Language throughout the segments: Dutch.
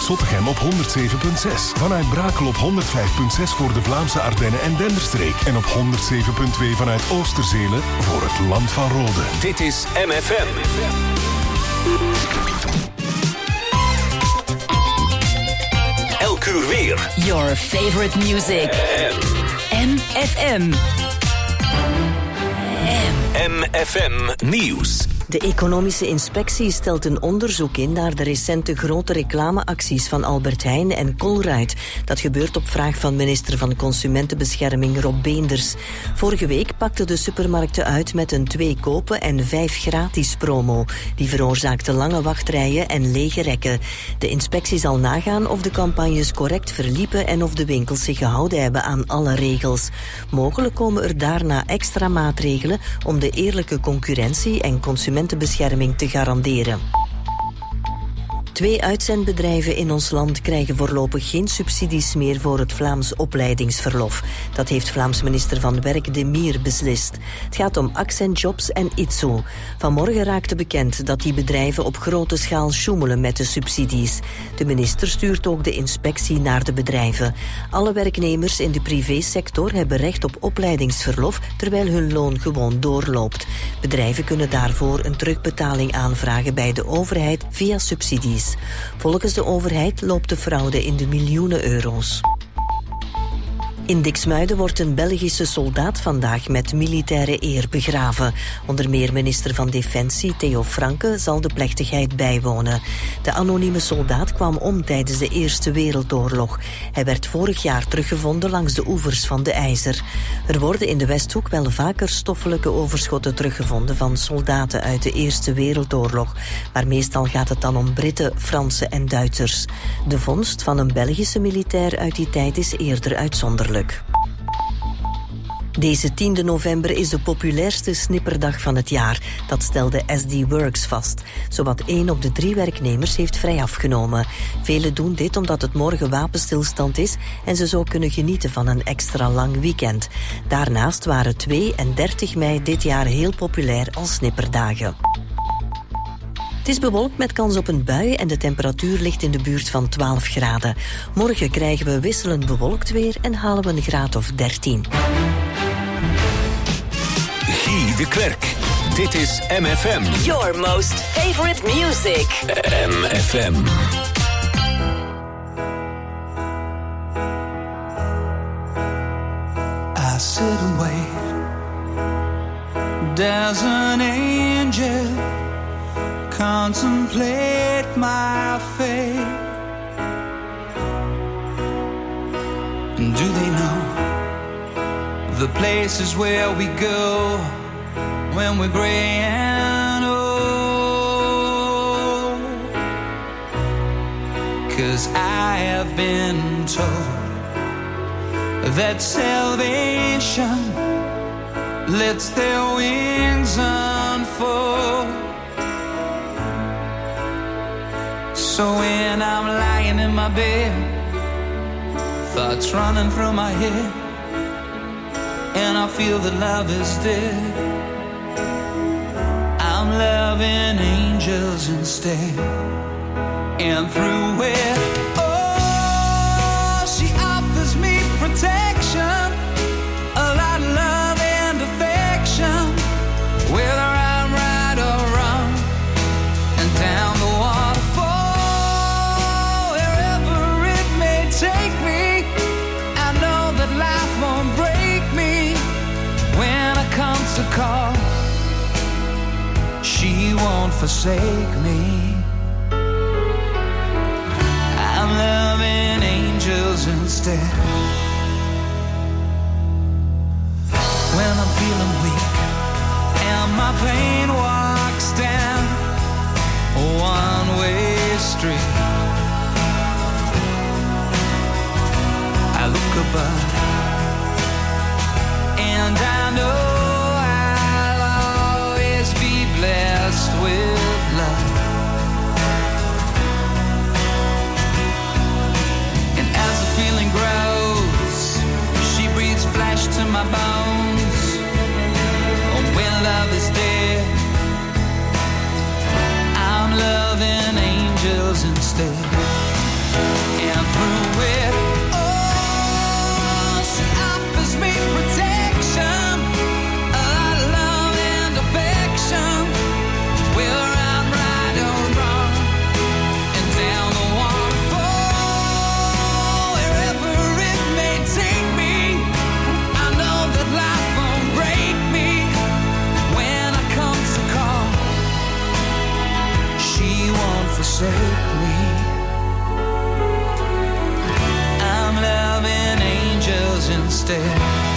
Zottegem op 107.6. Vanuit Brakel op 105.6 voor de Vlaamse Ardennen en Denderstreek. En op 107.2 vanuit Oosterzelen voor het Land van Rode. Dit is MFM. Elk uur weer. Your favorite music. MFM. MFM Nieuws. De Economische Inspectie stelt een onderzoek in naar de recente grote reclameacties van Albert Heijn en Colruyt. Dat gebeurt op vraag van minister van Consumentenbescherming Rob Beenders. Vorige week pakten de supermarkten uit met een 2 kopen en 5 gratis promo. Die veroorzaakte lange wachtrijen en lege rekken. De inspectie zal nagaan of de campagnes correct verliepen en of de winkels zich gehouden hebben aan alle regels. Mogelijk komen er daarna extra maatregelen om de eerlijke concurrentie en consumentenbescherming te garanderen. 2 uitzendbedrijven in ons land krijgen voorlopig geen subsidies meer voor het Vlaams opleidingsverlof. Dat heeft Vlaams minister van Werk De Mier beslist. Het gaat om Accent Jobs en Itzo. Vanmorgen raakte bekend dat die bedrijven op grote schaal sjoemelen met de subsidies. De minister stuurt ook de inspectie naar de bedrijven. Alle werknemers in de privésector hebben recht op opleidingsverlof terwijl hun loon gewoon doorloopt. Bedrijven kunnen daarvoor een terugbetaling aanvragen bij de overheid via subsidies. Volgens de overheid loopt de fraude in de miljoenen euro's. In Diksmuiden wordt een Belgische soldaat vandaag met militaire eer begraven. Onder meer minister van Defensie Theo Franke zal de plechtigheid bijwonen. De anonieme soldaat kwam om tijdens de Eerste Wereldoorlog. Hij werd vorig jaar teruggevonden langs de oevers van de IJzer. Er worden in de Westhoek wel vaker stoffelijke overschotten teruggevonden van soldaten uit de Eerste Wereldoorlog. Maar meestal gaat het dan om Britten, Fransen en Duitsers. De vondst van een Belgische militair uit die tijd is eerder uitzonderlijk. Deze 10 november is de populairste snipperdag van het jaar. Dat stelde SD Works vast. Zowat 1 op de 3 werknemers heeft vrij afgenomen. Velen doen dit omdat het morgen wapenstilstand is en ze zo kunnen genieten van een extra lang weekend. Daarnaast waren 2 en 30 mei dit jaar heel populair als snipperdagen. Het is bewolkt met kans op een bui en de temperatuur ligt in de buurt van 12 graden. Morgen krijgen we wisselend bewolkt weer en halen we een graad of 13. Guy de Klerk. Dit is MFM. Your most favorite music. MFM. I sit and wait. There's an angel. Contemplate my fate. And do they know the places where we go when we're gray and old? 'Cause I have been told that salvation lets their wings unfold. So when I'm lying in my bed, thoughts running through my head, and I feel that love is dead, I'm loving angels instead. And through it, oh, she offers me protection, a lot of love and affection, whether I'm right or wrong, and down the waterfall, wherever it may take me, I know that life won't break me. When I come to call, she won't forsake me. I'm loving angels instead. When I'm feeling weak and my pain walks down a one-way street, I look above and I know I'll always be blessed with love. And as the feeling grows, she breathes flesh to my bones. Oh, when love is dead, I'm loving angels instead. And through it all, she offers me protection, a lot of love and affection, whether I'm right or wrong, and down the waterfall, wherever it may take me, I know that life won't break me when I come to call. She won't forsake me. I'm loving angels instead.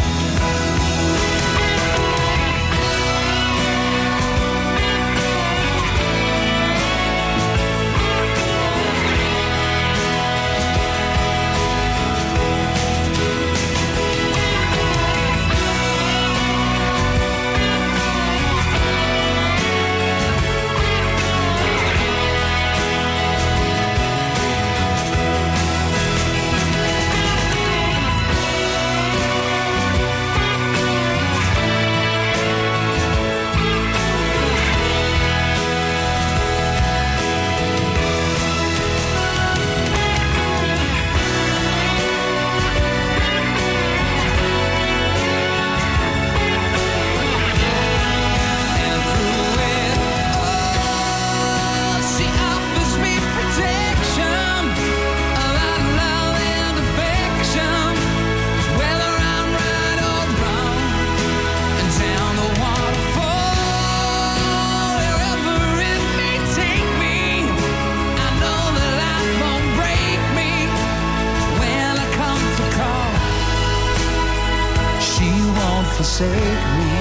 Forsake me.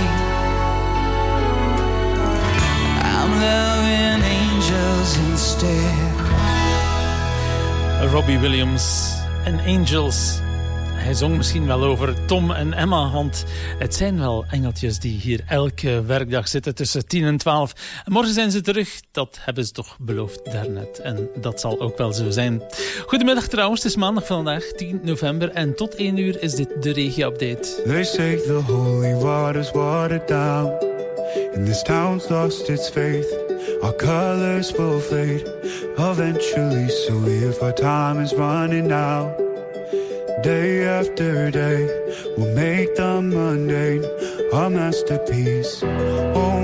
I'm loving angels instead. Robbie Williams en Angels. Hij zong misschien wel over Tom en Emma, want het zijn wel engeltjes die hier elke werkdag zitten tussen 10 en 12. En morgen zijn ze terug, dat hebben ze toch beloofd daarnet. En dat zal ook wel zo zijn. Goedemiddag trouwens, het is maandag vandaag, 10 november. En tot 1 uur is dit de regio-update. They say the holy water's watered down, and this town's lost its faith. Our colors will fade eventually, so if our time is running out, day after day, we'll make the mundane a masterpiece. Oh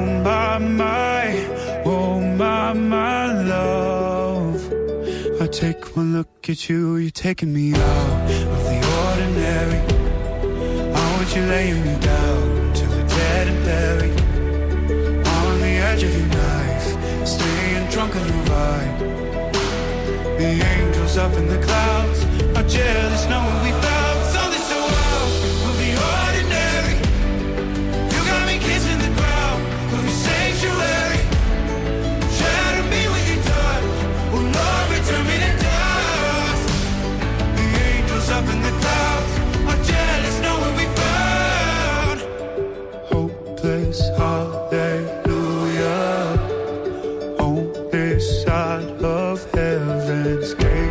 my love. I take one look at you, you're taking me out of the ordinary. I want you laying me down till we're dead and buried, on the edge of your knife, staying drunk on your ride. The angels up in the clouds are jealous knowing we found something so wild of the ordinary. You got me kissing the ground of your sanctuary. Shatter me with your touch, oh Lord, return me to dust. The angels up in the clouds are jealous knowing we found hopeless hallelujah on this side of heaven's gate.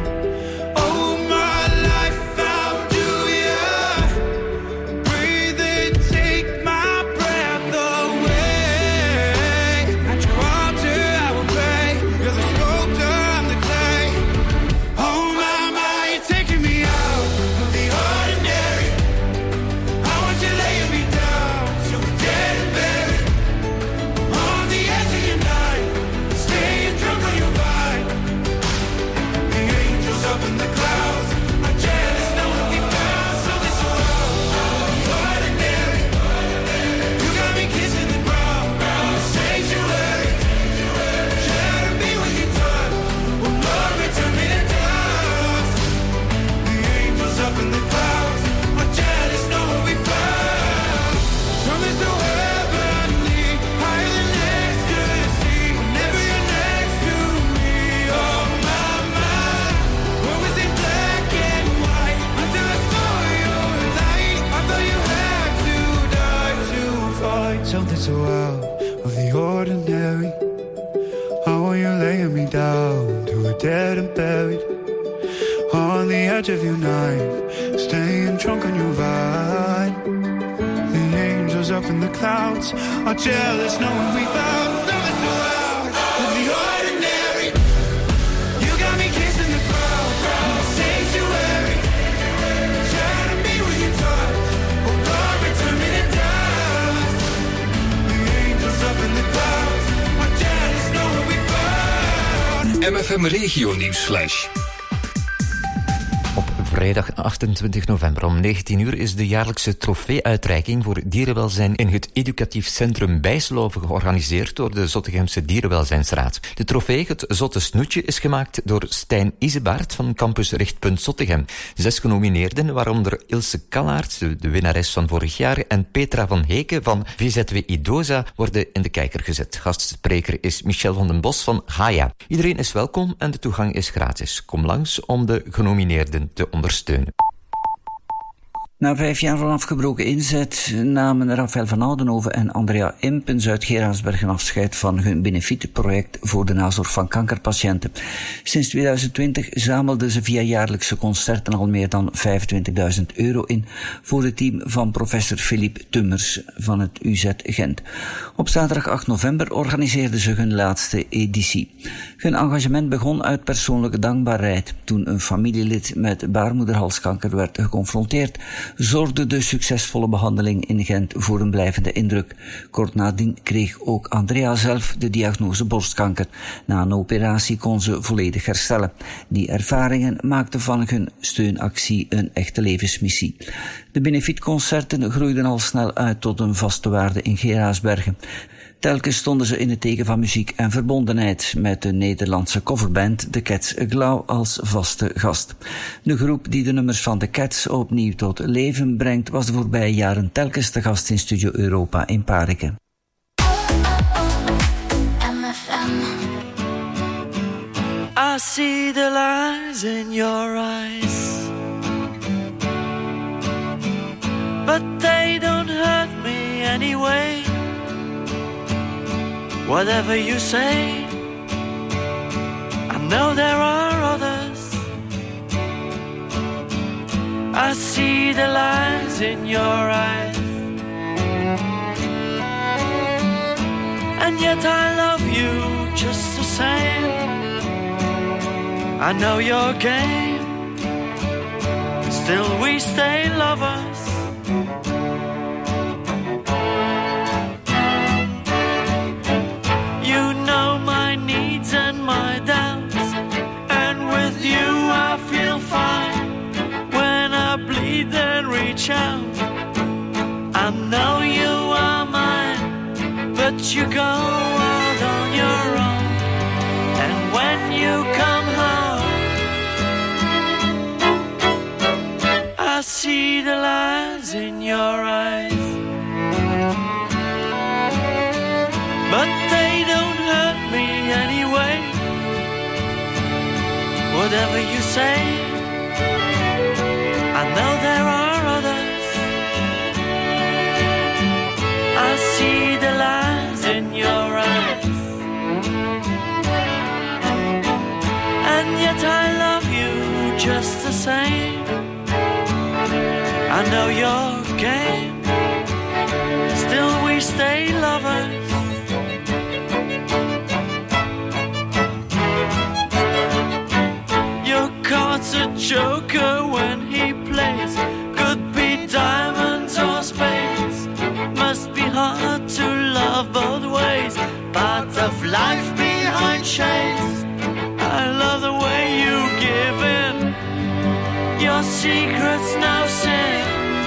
Something so out of the ordinary. How are you laying me down to a dead and buried, on the edge of your knife, staying drunk on your vine. The angels up in the clouds are jealous knowing we found something so out of the ordinary. You got me kissing the ground, MFM Regio Nieuwsflash. Op vrijdag 28 november om 19 uur is de jaarlijkse trofee-uitreiking voor dierenwelzijn in het educatief centrum Bijsloven georganiseerd door de Zottegemse Dierenwelzijnsraad. De trofee, het Zotte Snoetje, is gemaakt door Stijn Isebaert van campus Richtpunt Zottegem. 6 genomineerden, waaronder Ilse Kallaert, de winnares van vorig jaar, en Petra van Heken van VZW Idosa, worden in de kijker gezet. Gastspreker is Michel van den Bos van Haya. Iedereen is welkom en de toegang is gratis. Kom langs om de genomineerden te ondersteunen. Na 5 jaar van afgebroken inzet namen Rafael van Oudenhoven en Andrea Impens uit Geraardsbergen afscheid van hun benefietproject voor de nazorg van kankerpatiënten. Sinds 2020 zamelden ze via jaarlijkse concerten al meer dan €25.000 in voor het team van professor Philippe Tummers van het UZ Gent. Op zaterdag 8 november organiseerden ze hun laatste editie. Hun engagement begon uit persoonlijke dankbaarheid. Toen een familielid met baarmoederhalskanker werd geconfronteerd, zorgde de succesvolle behandeling in Gent voor een blijvende indruk. Kort nadien kreeg ook Andrea zelf de diagnose borstkanker. Na een operatie kon ze volledig herstellen. Die ervaringen maakten van hun steunactie een echte levensmissie. De benefietconcerten groeiden al snel uit tot een vaste waarde in Geraardsbergen. Telkens stonden ze in het teken van muziek en verbondenheid, met de Nederlandse coverband The Cats Glauw als vaste gast. De groep die de nummers van The Cats opnieuw tot leven brengt, was de voorbije jaren telkens te gast in Studio Europa in Parken. I see the lies in your eyes, but they don't hurt me anyway. Whatever you say, I know there are others. I see the lies in your eyes, and yet I love you just the same. I know your game, still we stay lovers. You know my needs and my doubts, and with you I feel fine. When I bleed then reach out, I know you are mine, but you go out on your own. And when you come home, I see the lies in your eyes, but they don't hurt me anyway. Whatever you say, I know there are others. I see the lies in your eyes, and yet I love you just the same. I know your game, still we stay lovers. Your card's a joker when he plays, could be diamonds or spades. Must be hard to love both ways, part of life behind shades. I love the way you give in, your secrets no sin.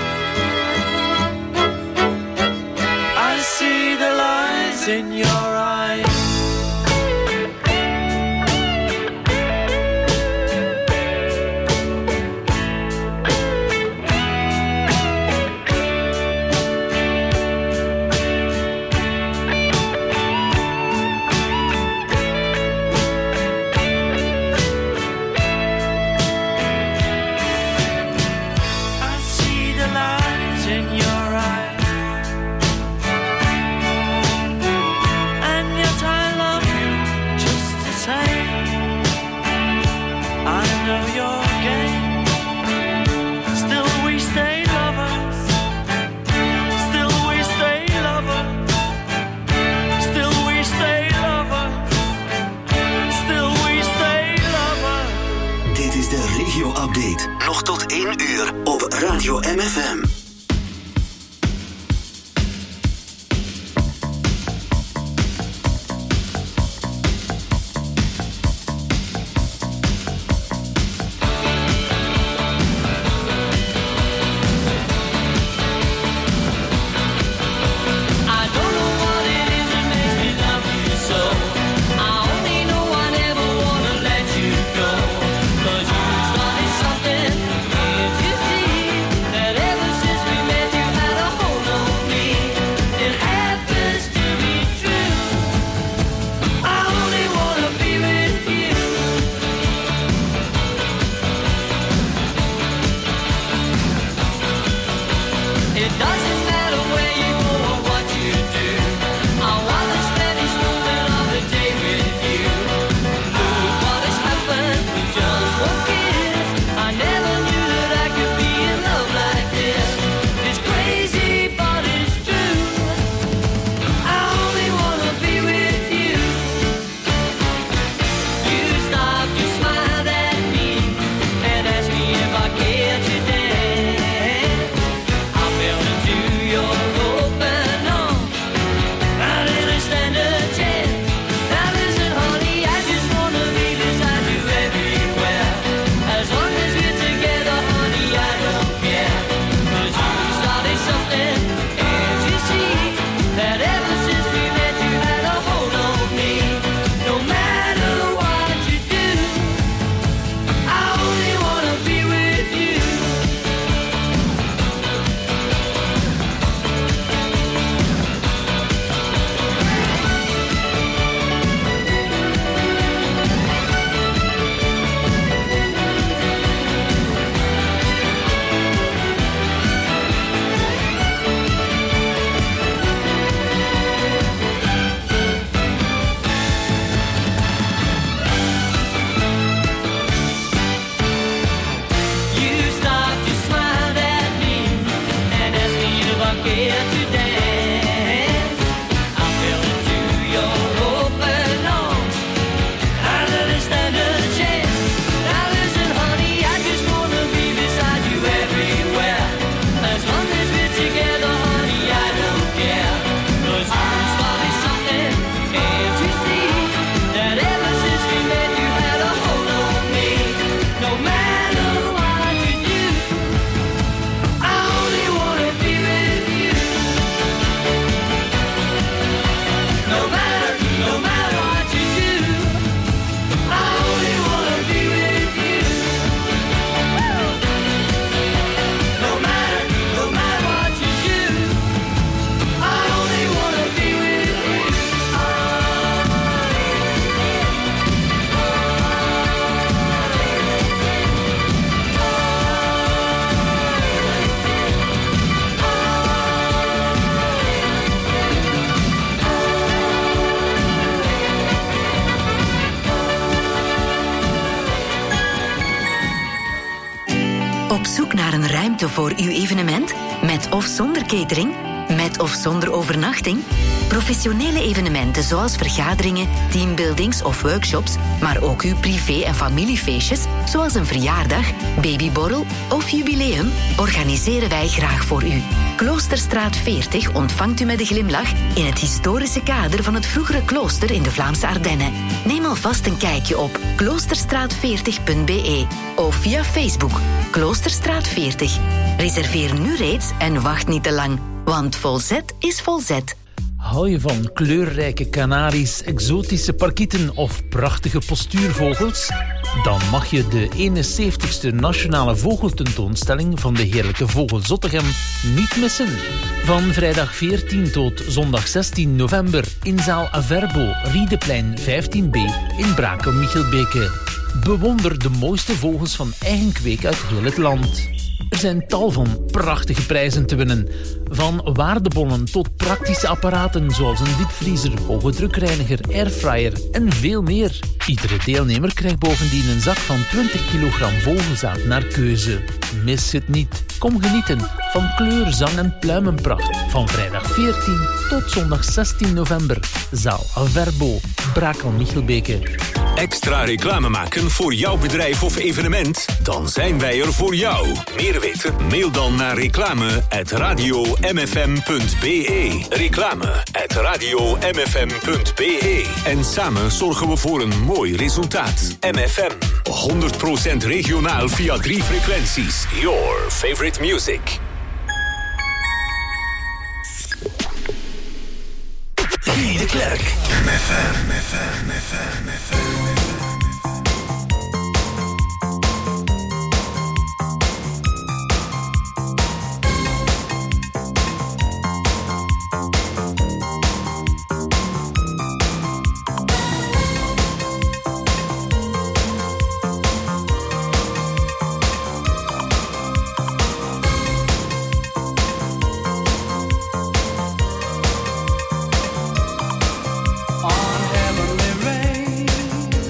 I see the lies in your eyes. Nog tot 1 uur op Radio MFM. Op zoek naar een ruimte voor uw evenement? Met of zonder catering? Met of zonder overnachting? Professionele evenementen zoals vergaderingen, teambuildings of workshops, maar ook uw privé- en familiefeestjes, zoals een verjaardag, babyborrel of jubileum, organiseren wij graag voor u. Kloosterstraat 40 ontvangt u met een glimlach in het historische kader van het vroegere klooster in de Vlaamse Ardennen. Neem alvast een kijkje op kloosterstraat40.be of via Facebook Kloosterstraat 40. Reserveer nu reeds en wacht niet te lang, want Volzet is Volzet. Hou je van kleurrijke kanaries, exotische parkieten of prachtige postuurvogels? Dan mag je de 71ste Nationale Vogeltentoonstelling van de Heerlijke Vogel Zottegem niet missen. Van vrijdag 14 tot zondag 16 november in zaal Averbo, Riedeplein 15b in Brakel-Michelbeke. Bewonder de mooiste vogels van eigen kweek uit heel het land. Er zijn tal van prachtige prijzen te winnen. Van waardebonnen tot praktische apparaten zoals een diepvriezer, hoge drukreiniger, airfryer en veel meer. Iedere deelnemer krijgt bovendien een zak van 20 kilogram vogelzaad naar keuze. Mis het niet. Kom genieten van kleur, zang en pluimenpracht. Van vrijdag 14 tot zondag 16 november. Zaal Averbo, Brakel-Michelbeke. Extra reclame maken voor jouw bedrijf of evenement? Dan zijn wij er voor jou. Meer weten? Mail dan naar reclame@radiomfm.be. Reclame@radiomfm.be. En samen zorgen we voor een mooi resultaat. MFM. 100% regionaal via 3 frequenties. Your favorite music. Guy de Klerk. MFM. On heavenly rain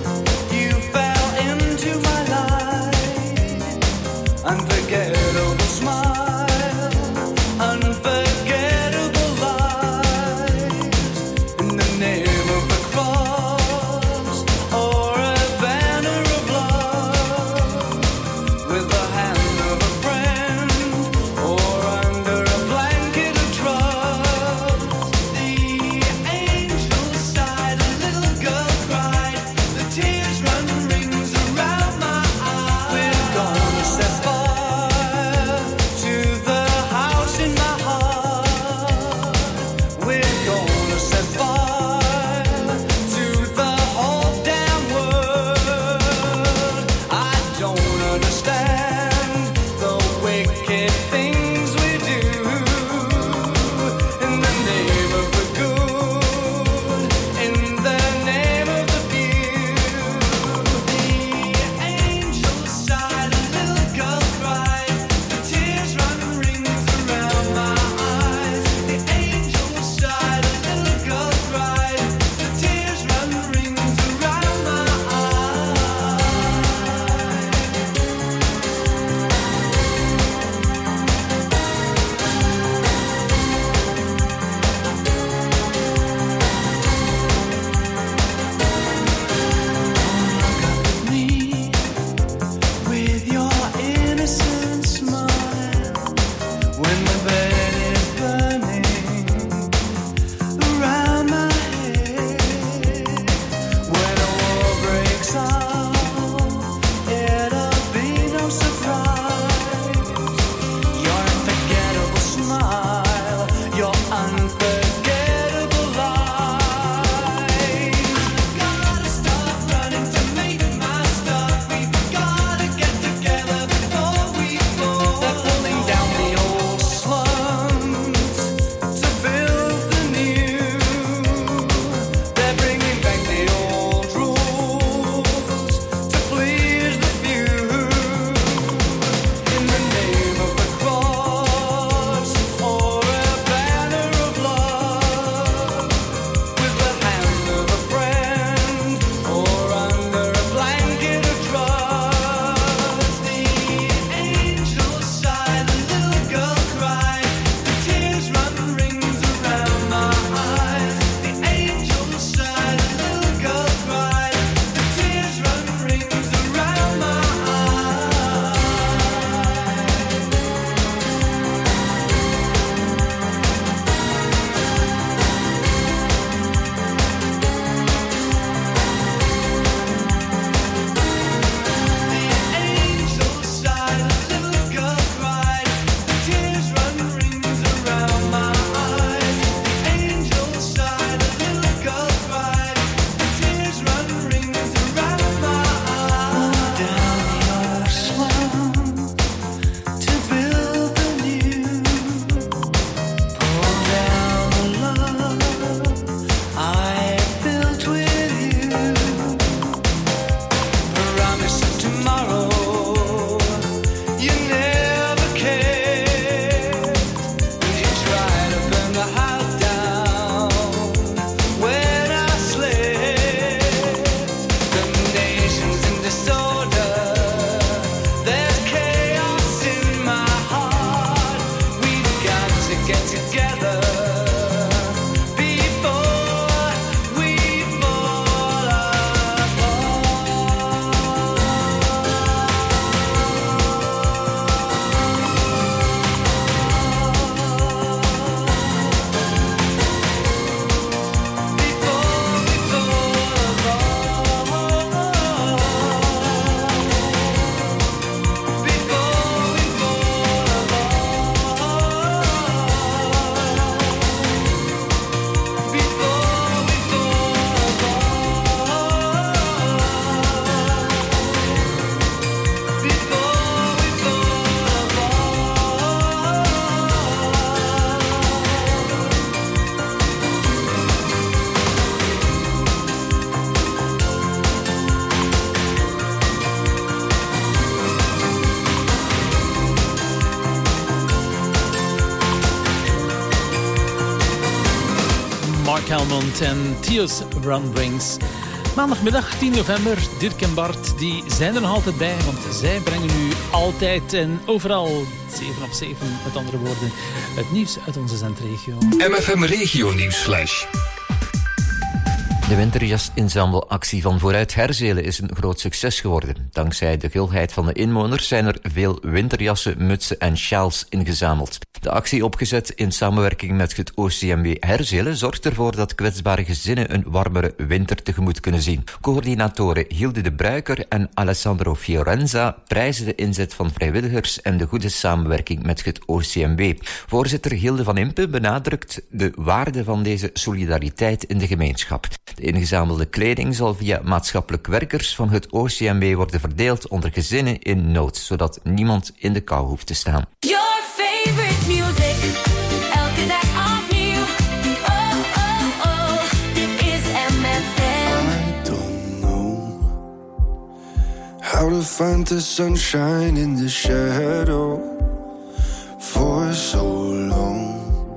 Helmond en Theo's Run Rings. Maandagmiddag 10 november, Dirk en Bart die zijn er nog altijd bij, want zij brengen u altijd en overal 7 op 7, met andere woorden, het nieuws uit onze zendregio. MFM Regio Nieuwsflash. De winterjasinzamelactie van Vooruit Herzelen is een groot succes geworden. Dankzij de gulheid van de inwoners zijn er veel winterjassen, mutsen en sjaals ingezameld. De actie, opgezet in samenwerking met het OCMW Herzelen, zorgt ervoor dat kwetsbare gezinnen een warmere winter tegemoet kunnen zien. Coördinatoren Hilde de Bruiker en Alessandro Fiorenza prijzen de inzet van vrijwilligers en de goede samenwerking met het OCMW. Voorzitter Hilde van Impe benadrukt de waarde van deze solidariteit in de gemeenschap. De ingezamelde kleding zal via maatschappelijk werkers van het OCMW worden verdeeld onder gezinnen in nood, zodat niemand in de kou hoeft te staan. Your favorite music, elke dag opnieuw. Oh, oh, oh, dit is MFM. I don't know how to find the sunshine in the shadow for so long.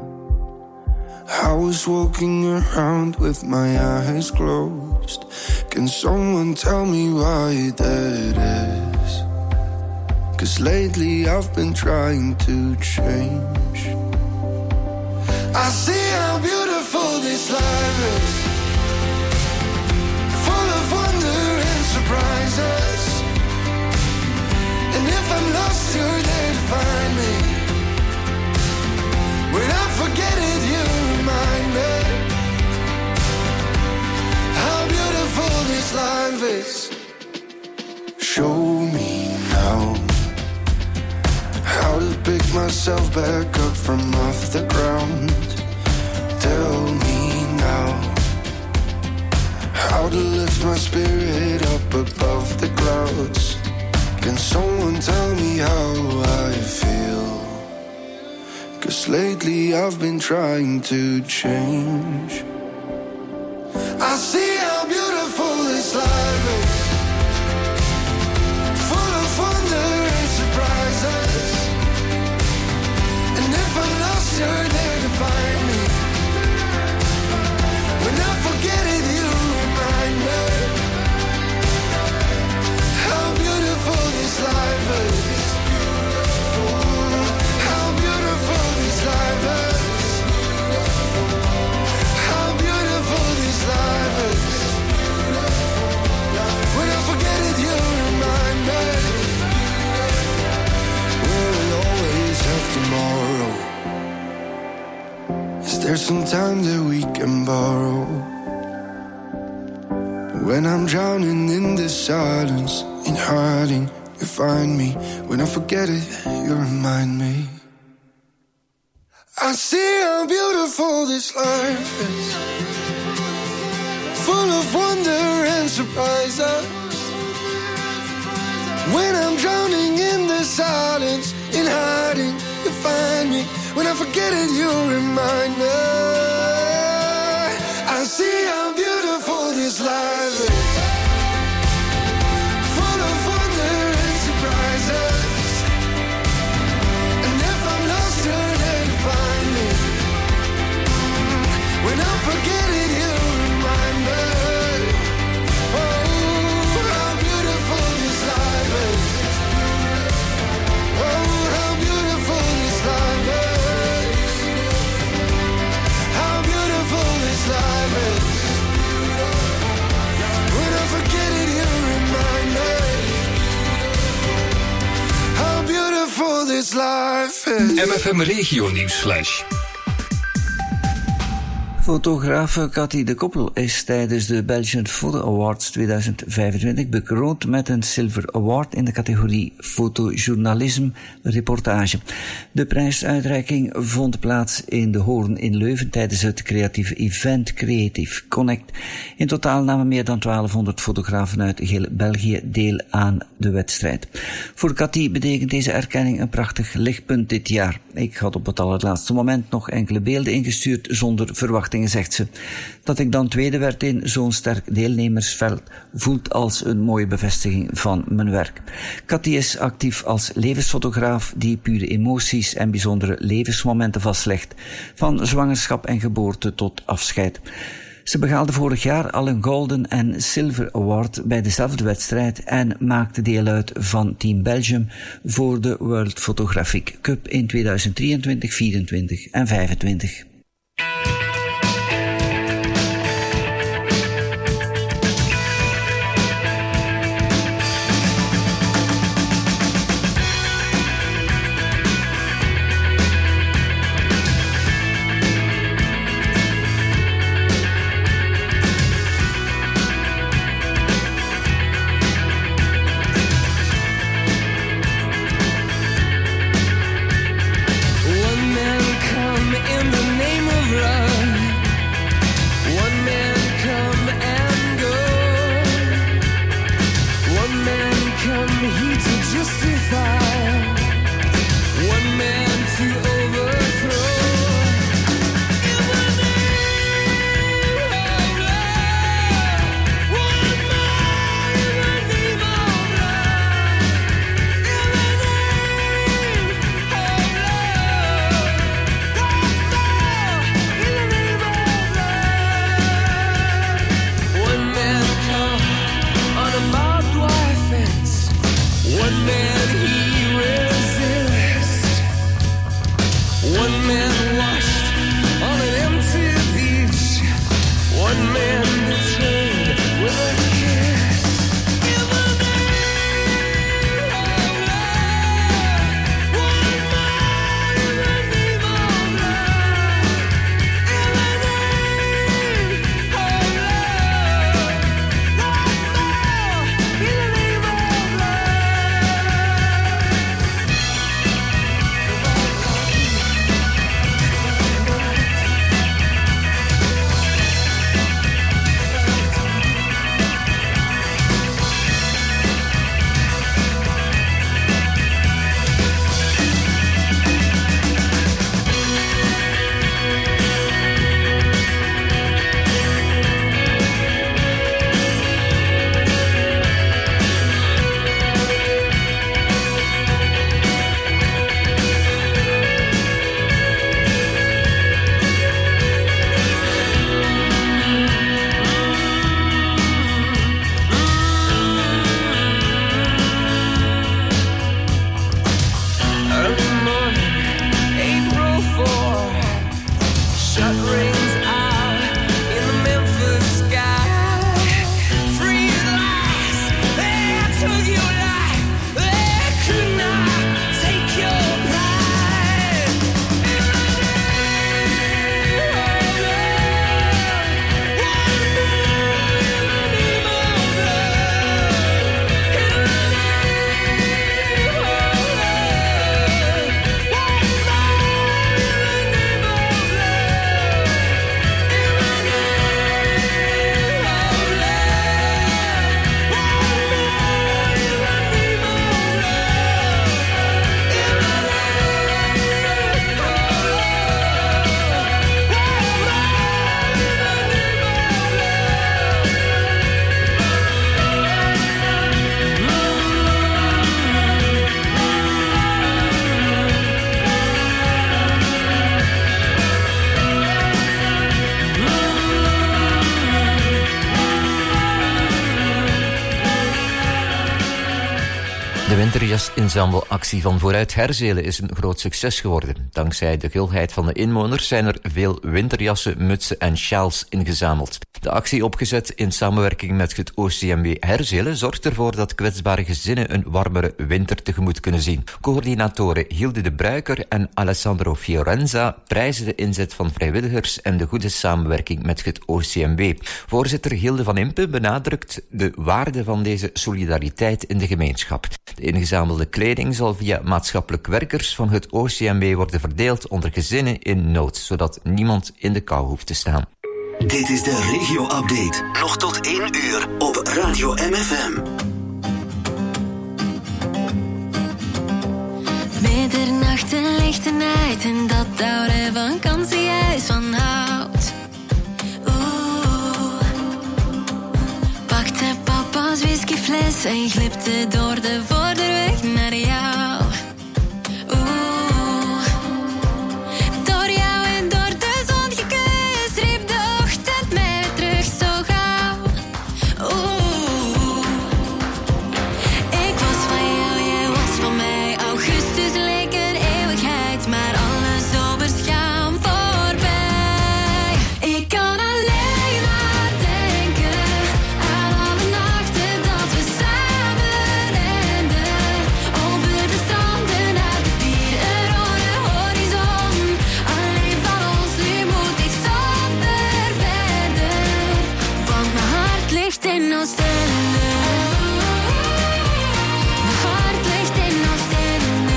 I was walking around with my eyes closed. Can someone tell me why that is? 'Cause lately I've been trying to change. I see how beautiful this life is, full of wonder and surprises. And if I'm lost, you're there to find me. When I forget it, you remind me how beautiful this life is. Show me now how to pick myself back up from off the ground. Tell me now how to lift my spirit up above the clouds. Can someone tell me how I feel? 'Cause lately I've been trying to change. I see how beautiful this life is, full of wonder and surprises. And if I'm lost, you're there to find me. When I forget it, you remind me how beautiful this life is. How beautiful this life is. How beautiful this life is. When I forget it, you remind me. Will we always have tomorrow? Is there some time that we can borrow? When I'm drowning in the silence, in hiding, you find me. When I forget it, you remind me. I see how beautiful this life is, full of wonder and surprises. When I'm drowning in the silence, in hiding, you find me. When I forget it, you remind me. I see how beautiful this life is, full of wonder and surprises. And if I'm lost, you're there to find me. When I forget it, you remind me. Oh, how beautiful this life is. Oh, how beautiful this life is. How beautiful this life is. When I forget it, you remind me how beautiful this life is. MFM Regio Nieuwsflash. Fotografe Cathy de Koppel is tijdens de Belgian Photo Awards 2025 bekroond met een Silver Award in de categorie fotojournalisme reportage. De prijsuitreiking vond plaats in de Hoorn in Leuven tijdens het creatieve event Creative Connect. In totaal namen meer dan 1200 fotografen uit heel België deel aan de wedstrijd. Voor Cathy betekent deze erkenning een prachtig lichtpunt dit jaar. Ik had op het allerlaatste moment nog enkele beelden ingestuurd zonder verwachting verwachtingen, zegt ze. Dat ik dan tweede werd in zo'n sterk deelnemersveld voelt als een mooie bevestiging van mijn werk. Cathy is actief als levensfotograaf die pure emoties en bijzondere levensmomenten vastlegt, van zwangerschap en geboorte tot afscheid. Ze behaalde vorig jaar al een Golden en Silver Award bij dezelfde wedstrijd en maakte deel uit van Team Belgium voor de World Photographic Cup in 2023, 24 en 25. De winterjas-inzamelactie van Vooruit Herzelen is een groot succes geworden. Dankzij de gulheid van de inwoners zijn er veel winterjassen, mutsen en sjaals ingezameld. De actie, opgezet in samenwerking met het OCMW Herzelen, zorgt ervoor dat kwetsbare gezinnen een warmere winter tegemoet kunnen zien. Coördinatoren Hilde de Bruiker en Alessandro Fiorenza prijzen de inzet van vrijwilligers en de goede samenwerking met het OCMW. Voorzitter Hilde van Impe benadrukt de waarde van deze solidariteit in de gemeenschap. De ingezamelde kleding zal via maatschappelijk werkers van het OCMW worden verdeeld onder gezinnen in nood, zodat niemand in de kou hoeft te staan. Dit is de regio-update. Nog tot 1 uur op Radio MFM. Middernacht een lichte nacht en dat oude vakantiehuis van hout. glas en glipte door de voorderweg naar jou. Oeh. Door jou en door de zon gekust riep de ochtend mij weer terug zo gauw. Oeh. Ik was van jou, jij was van mij. Augustus leek een eeuwigheid, maar alle zomers gaan voorbij. Ik kan alleen maar denken aan alle nachten dat we samen renden. Over de stranden naar de pier, een rode horizon. Alleen van ons, nu moet ik zonder verder. Want mijn hart ligt in Oostende. Mijn hart ligt in Oostende.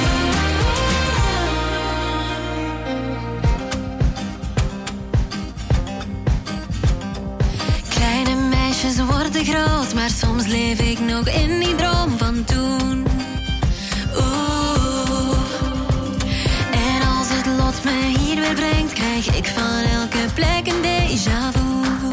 Kleine meisjes worden groot, maar soms leef ik nog in die droom van toen. Oeh. En als het lot me hier weer brengt, krijg ik van elke plek een déjà vu.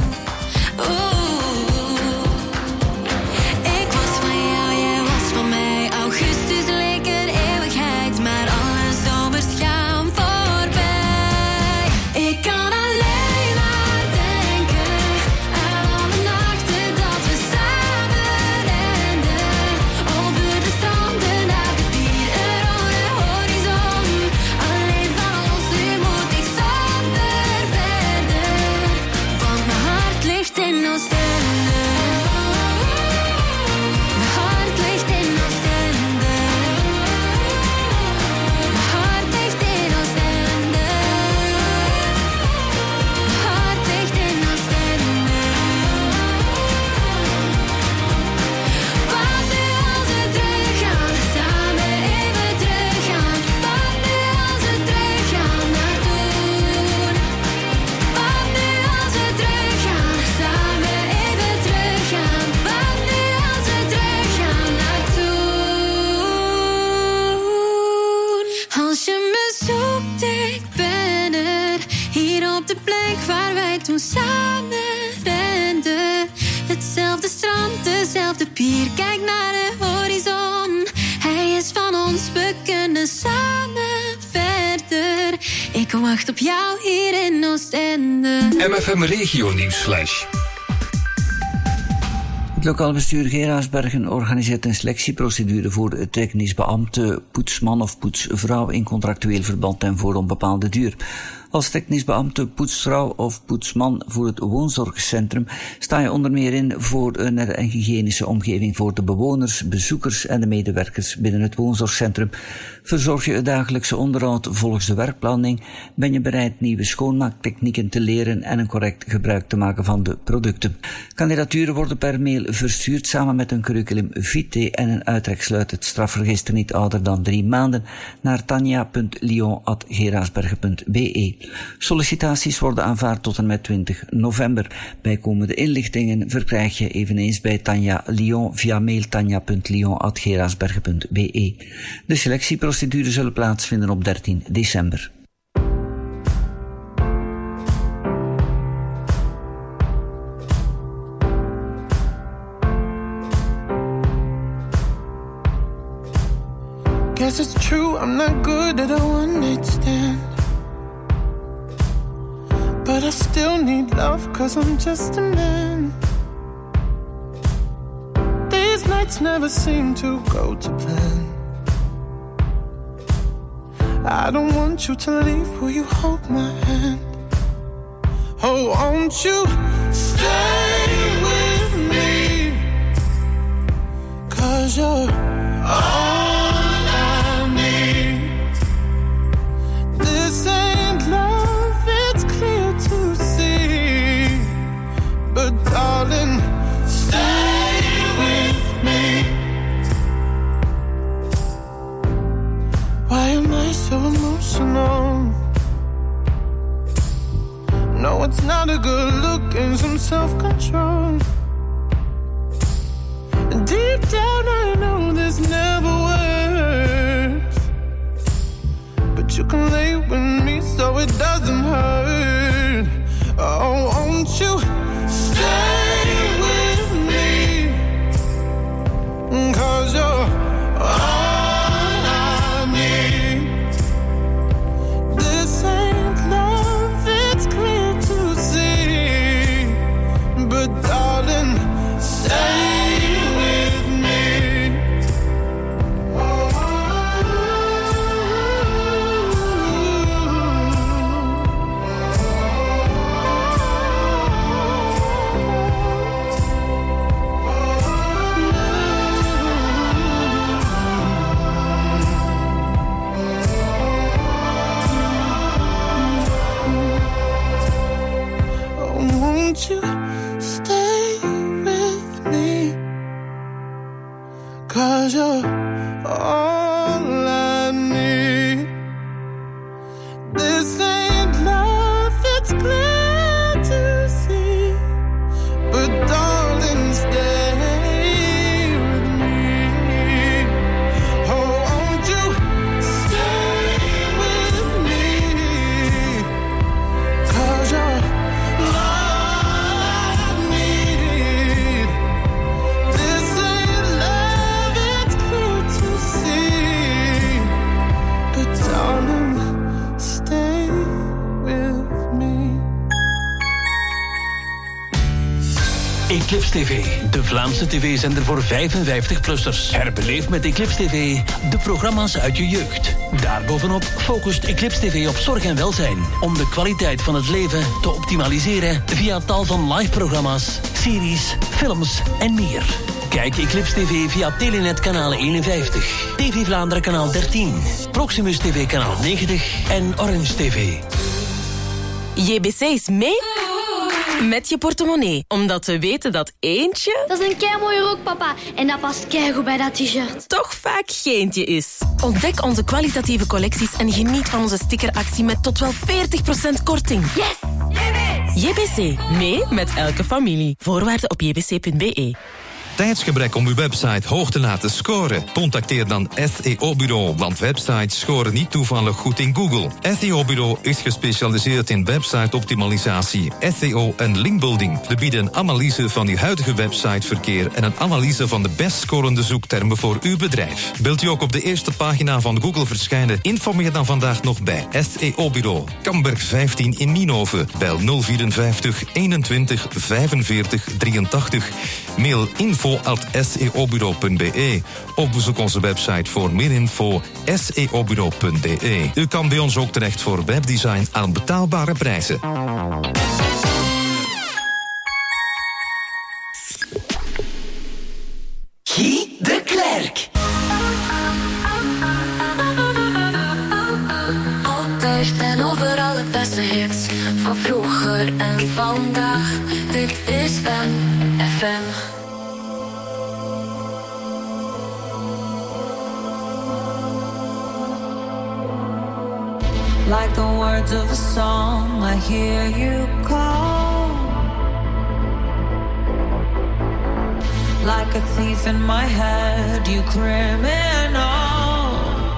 Oeh. Ik was van jou, jij was van mij. Augustus leek een eeuwigheid, maar alle zomers gaan voorbij. Ik kan alleen maar denken aan alle nachten dat we samen renden. Over de stranden naar de pier, een rode horizon. Alleen van ons, nu moet ik zonder verder. Want mijn hart ligt in Oostende. Mijn hart ligt in Oostende. Mijn hart ligt in Oostende. Mijn hart ligt in Oostende. Wat nu als we teruggaan, samen even teruggaan. Wat nu als we teruggaan naar toen. Wat nu als we teruggaan, samen even teruggaan. Wat nu als we teruggaan naar toen. Als je me zoekt, ik ben er. Hier op de plek waar wij toen samen renden. Hetzelfde strand, dezelfde pier. Kijk naar de horizon. Hij is van ons, we kunnen samen verder. Ik wacht op jou hier in Oostende. MFM Regio Nieuwsflash. Het lokaal bestuur Geraardsbergen organiseert een selectieprocedure voor technisch beambte, poetsman of poetsvrouw in contractueel verband en voor onbepaalde duur. Als technisch beambte, poetsvrouw of poetsman voor het woonzorgcentrum sta je onder meer in voor een nette en hygiënische omgeving voor de bewoners, bezoekers en de medewerkers binnen het woonzorgcentrum. Verzorg je het dagelijkse onderhoud volgens de werkplanning? Ben je bereid nieuwe schoonmaaktechnieken te leren en een correct gebruik te maken van de producten? Kandidaturen worden per mail verstuurd samen met een curriculum vitae en een uittreksluit het strafregister niet ouder dan 3 maanden naar tanja.lion@geraardsbergen.be. Sollicitaties worden aanvaard tot en met 20 november. Bijkomende inlichtingen verkrijg je eveneens bij Tanja Lion via mail tanja.lion@geraardsbergen.be. De selectieprocedures zullen plaatsvinden op 13 december. Guess it's true, I'm not good at a one-night stand. But I still need love, 'cause I'm just a man. These nights never seem to go to plan. I don't want you to leave, will you hold my hand? Oh, won't you stay with me? 'Cause you're all I need. This ain't love, it's clear to see. But darling, stay with me. Why am I so emotional? No, it's not a good look and some self-control. Deep down I know this never works, but you can lay with me so it doesn't hurt. Oh, won't you stay with me? you're all I need. This ain't love, it's clear to see. But darling, stay with me. Oh, won't you stay with me? 'Cause you're all I need. This ain't love, it's clear to see. But darling, stay with me. Eclipse TV, de Vlaamse tv-zender voor 55-plussers. Herbeleef met Eclipse TV de programma's uit je jeugd. Daarbovenop focust Eclipse TV op zorg en welzijn. Om de kwaliteit van het leven te optimaliseren via tal van live-programma's, series, films en meer. Kijk Eclipse TV via Telenet kanaal 51, TV Vlaanderen kanaal 13, Proximus TV kanaal 90 en Orange TV. JBC is mee met je portemonnee. Omdat we weten dat eentje... Dat is een keimooie rok, papa. En dat past keigoed bij dat t-shirt. Toch vaak geentje is. Ontdek onze kwalitatieve collecties en geniet van onze stickeractie met tot wel 40% korting. Yes! JBC. Mee met elke familie. Voorwaarden op jbc.be. Tijdsgebrek om uw website hoog te laten scoren? Contacteer dan SEO Bureau, want websites scoren niet toevallig goed in Google. SEO Bureau is gespecialiseerd in website-optimalisatie, SEO en linkbuilding. We bieden een analyse van uw huidige websiteverkeer en een analyse van de best scorende zoektermen voor uw bedrijf. Wilt u ook op de eerste pagina van Google verschijnen? Informeer dan vandaag nog bij SEO Bureau. Kamberg 15 in Nienhoven. Bel 054 21 45 83. Mail info@seobureau.be of bezoek onze website voor meer info seobureau.be. U kan bij ons ook terecht voor webdesign aan betaalbare prijzen. Guy de Klerk. Altijd en overal het beste hits van vroeger en vandaag. Dit is MFM. Like the words of a song, I hear you call. Like a thief in my head, you criminal.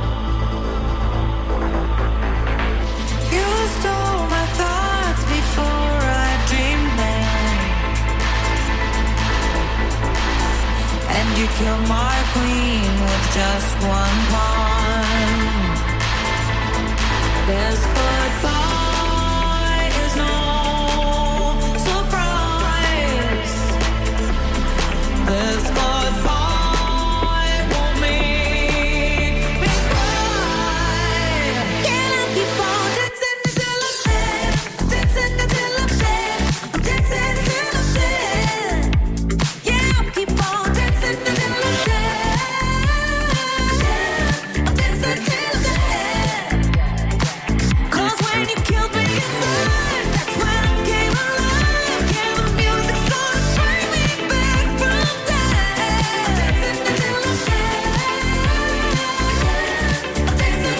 You stole my thoughts before I dreamed them, and you killed my queen with just one pawn. This goodbye is no surprise. This goodbye won't make me cry. Can I keep on dancing until I'm dead? Dancing until I'm dead. I'm dancing until I'm dead. Yeah, I'll keep on dancing until I'm dead. I'm dancing until I'm dead. When you killed me inside, that's when I came alive. Yeah, the music started to bring me back from death. Dancing until I'm dead. Dancing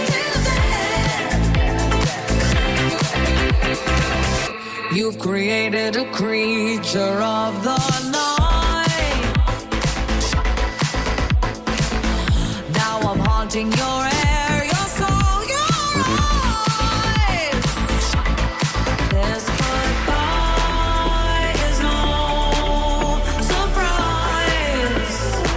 until I'm dead. You've created a creature of the night. Now I'm haunting your air, your soul, your eyes. This goodbye is no surprise.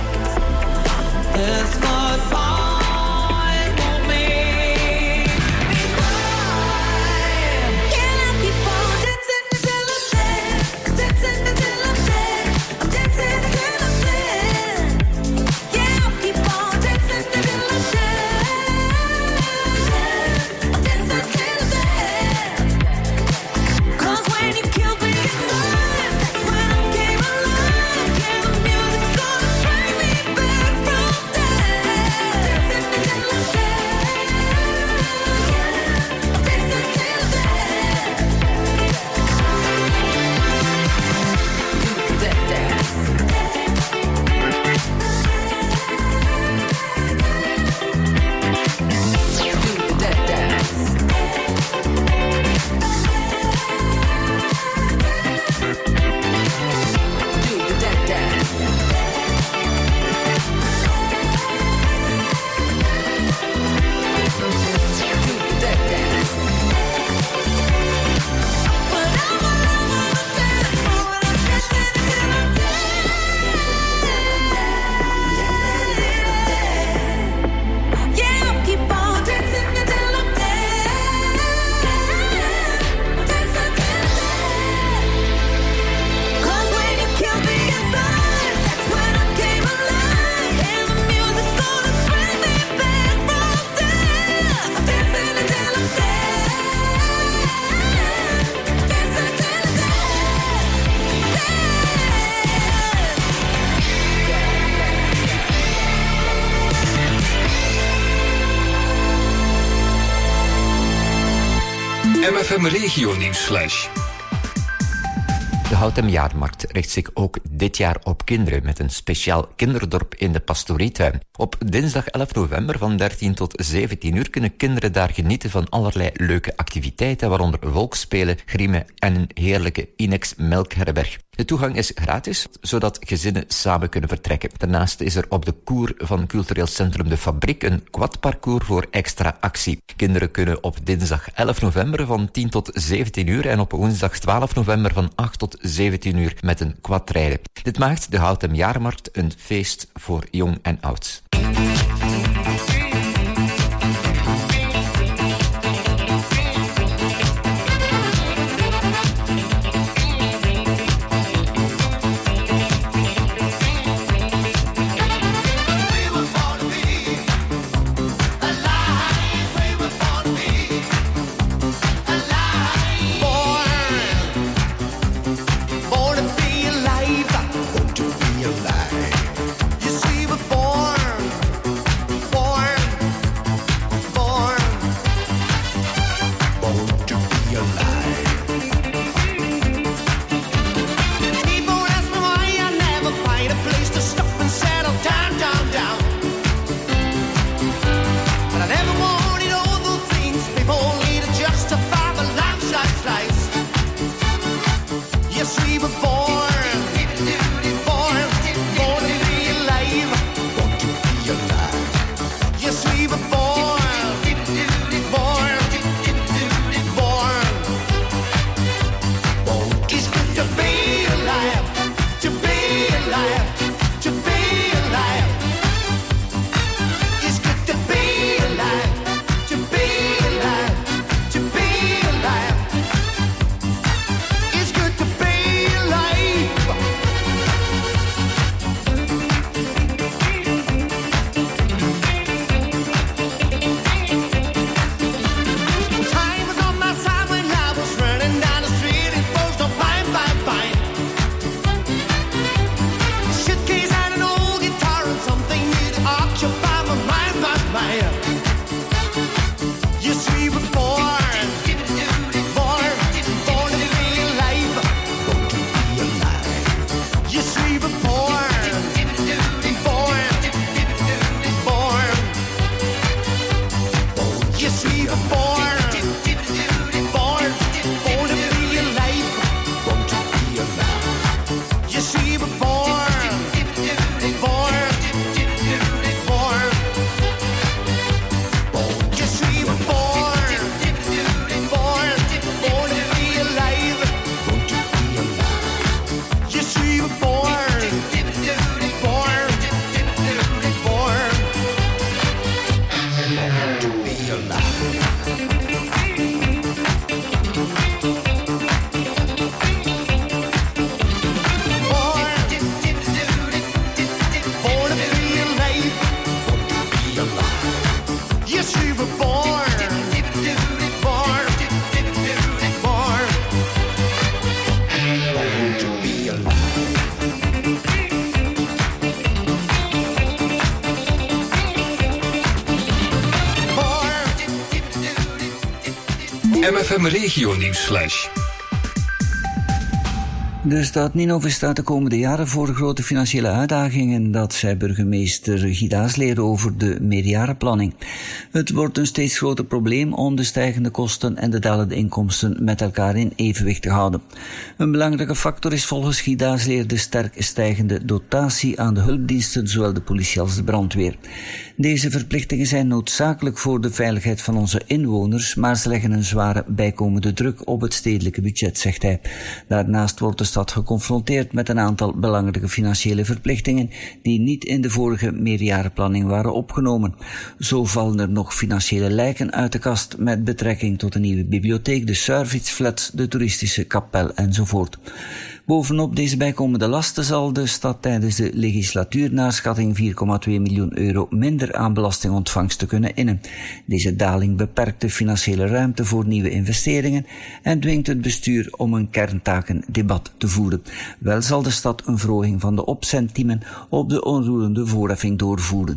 This goodbye won't make me cry. Can I keep on dancing until I'm dead? Dancing until I'm dead. I'm dancing until I'm dead. Yeah, I'll keep on dancing until I'm dead. MFM Regio Nieuwsflash. De Houtem Jaarmarkt richt zich ook dit jaar op kinderen met een speciaal kinderdorp in de pastorietuin. Op dinsdag 11 november van 13 tot 17 uur kunnen kinderen daar genieten van allerlei leuke activiteiten, waaronder wolkspelen, griemen en een heerlijke Inex melkherberg. De toegang is gratis, zodat gezinnen samen kunnen vertrekken. Daarnaast is er op de koer van cultureel centrum De Fabriek een quadparcours voor extra actie. Kinderen kunnen op dinsdag 11 november van 10 tot 17 uur en op woensdag 12 november van 8 tot 17 uur met een quad rijden. Dit maakt de Houtem Jaarmarkt een feest voor jong en oud. MFM Regio Nieuwsflash. De stad Ninove staat de komende jaren voor grote financiële uitdagingen. Dat zei burgemeester Guy Daasleer over de meerjarenplanning. Het wordt een steeds groter probleem om de stijgende kosten en de dalende inkomsten met elkaar in evenwicht te houden. Een belangrijke factor is volgens Guy Daasleer de sterk stijgende dotatie aan de hulpdiensten, zowel de politie als de brandweer. Deze verplichtingen zijn noodzakelijk voor de veiligheid van onze inwoners, maar ze leggen een zware bijkomende druk op het stedelijke budget, zegt hij. Daarnaast wordt de stad geconfronteerd met een aantal belangrijke financiële verplichtingen die niet in de vorige meerjarenplanning waren opgenomen. Zo vallen er nog financiële lijken uit de kast met betrekking tot de nieuwe bibliotheek, de serviceflats, de toeristische kapel enzovoort. Bovenop deze bijkomende lasten zal de stad tijdens de legislatuur naar schatting 4,2 miljoen euro minder aan belastingontvangsten kunnen innen. Deze daling beperkt de financiële ruimte voor nieuwe investeringen en dwingt het bestuur om een kerntakendebat te voeren. Wel zal de stad een verhoging van de opcentiemen op de onroerende voorheffing doorvoeren.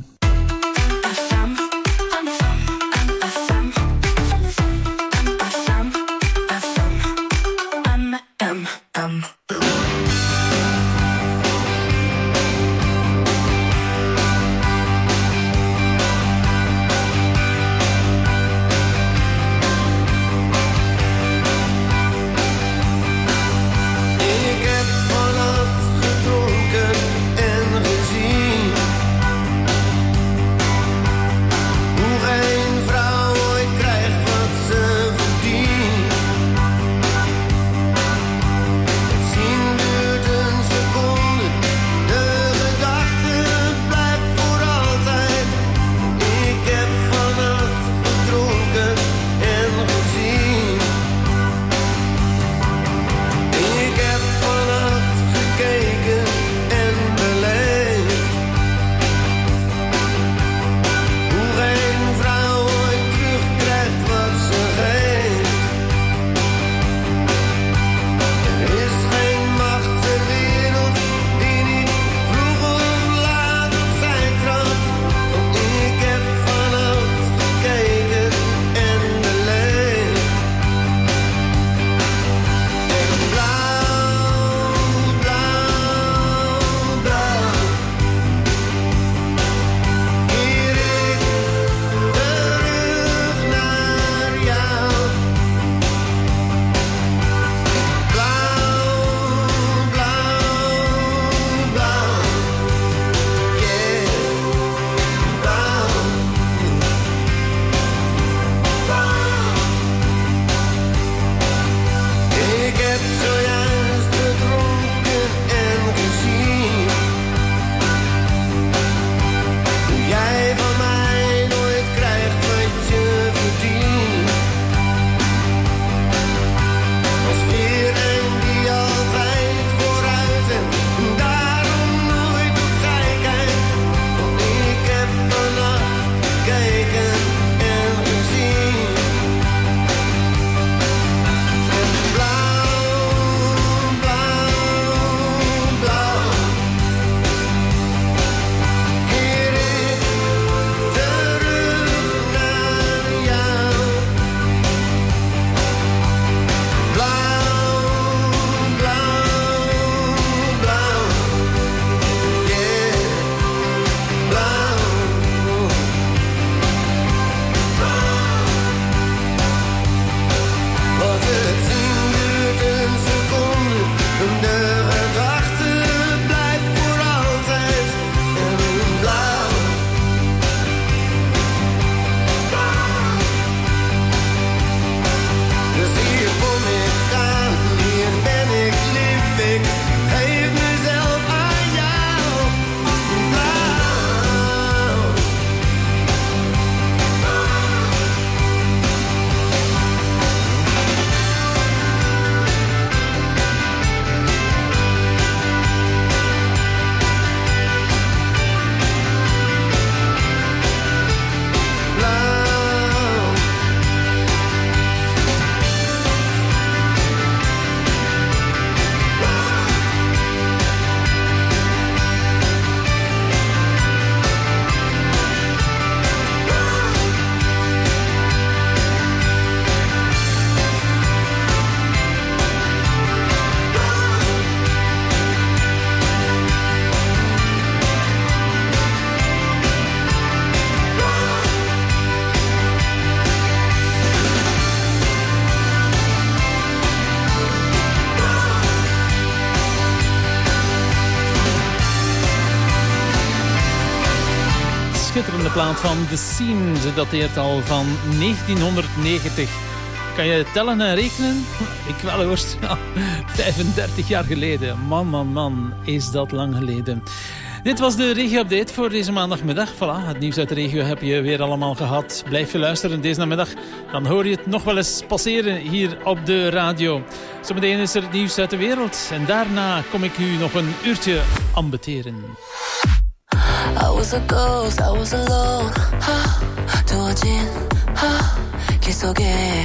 plaat van The Scene. Ze dateert al van 1990. Kan je tellen en rekenen? Ik wel hoor. 35 jaar geleden. Man, is dat lang geleden. Dit was de regio-update voor deze maandagmiddag. Voilà, het nieuws uit de regio heb je weer allemaal gehad. Blijf je luisteren deze namiddag. Dan hoor je het nog wel eens passeren hier op de radio. Zometeen is er het nieuws uit de wereld. En daarna kom ik u nog een uurtje ambeteren. I was a ghost, I was alone. 두어진 길 속에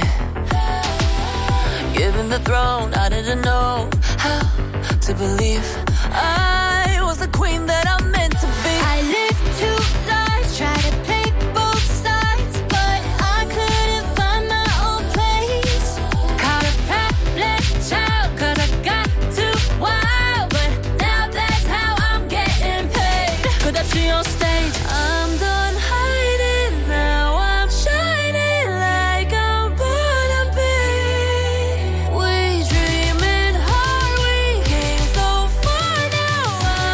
given the throne, I didn't know how to believe I was the queen that I'm meant to be. I lived two lives, tried to play both sides, but I couldn't find my own place. Caught a problem child, 'cause I got too wild, but now that's how I'm getting paid. Could I see on stage? I'm done hiding now, I'm shining like I'm born to be. We dreaming hard, we came so far, now I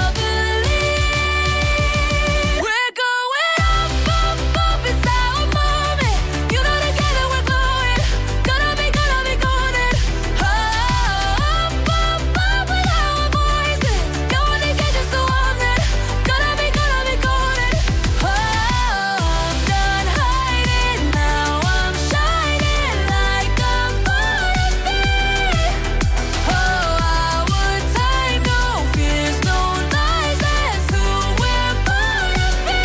believe we're going up, up, up, it's our moment. You know together we're glowing, gonna be golden. Up, up, up with our voices, no one can get us so on it. Gonna be golden. Oh, I'm done hiding now, I'm shining like I'm born to be. Oh, our time, no fears, no lies, that's who we're born to be.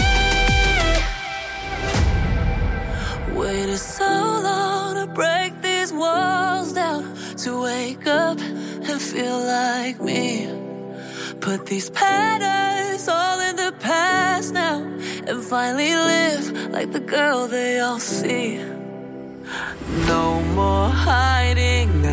Waited so long to break these walls down, to wake up and feel like me. Put these patterns all in the past now, and finally live like the girl they all see. No more hiding